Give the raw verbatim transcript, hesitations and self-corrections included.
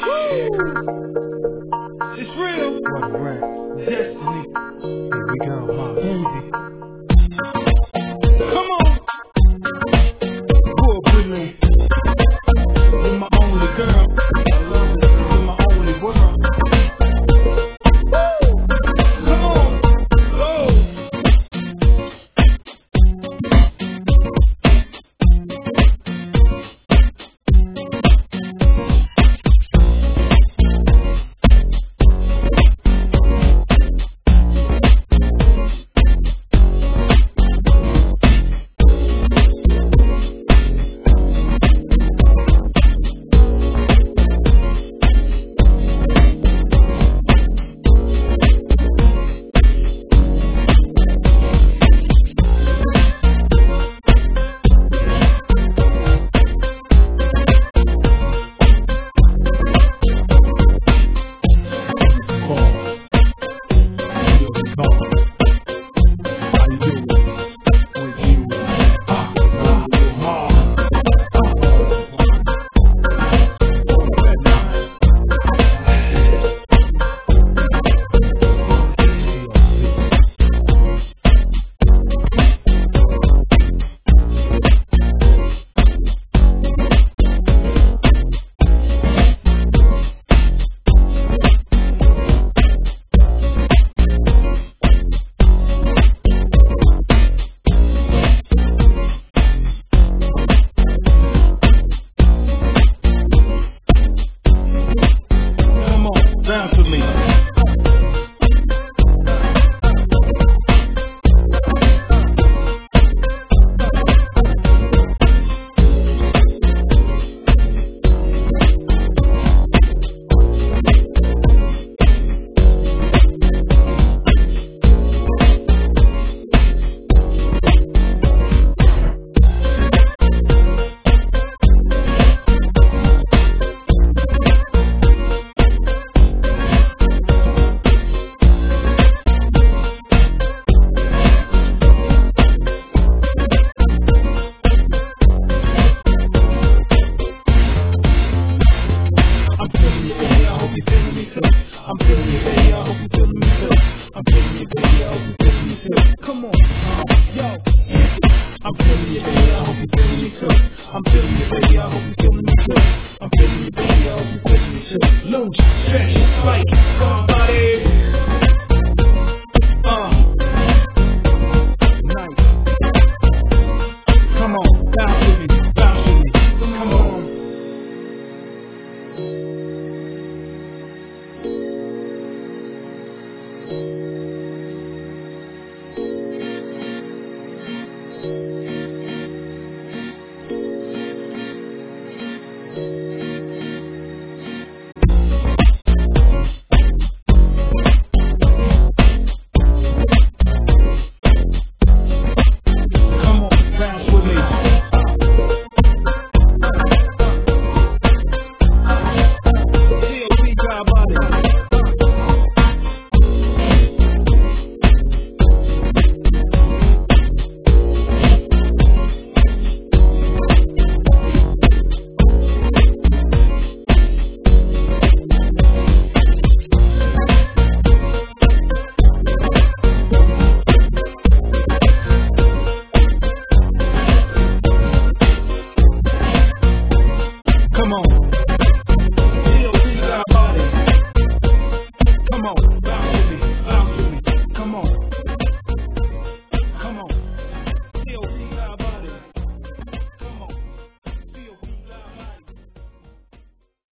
It's real. What a rap. Destiny. Here we go, Mom. Easy. Come on. Boy, brilliant. You're my only girl. I love it. You're my only world. Come on. Go. Dance with me. I'm feeling you, baby, I hope you feeling me too. I'm feeling you, baby, I hope you feeling me too. Come on, yo. I'm feeling you, baby, I hope you feeling me too. I'm feeling you, baby, I hope you feeling me too. I'm feeling you, baby, I hope you feeling me too. Loose, stretch, like somebody. Uh. Nice. Come on, bounce with me, bounce with me. Come on. Come on.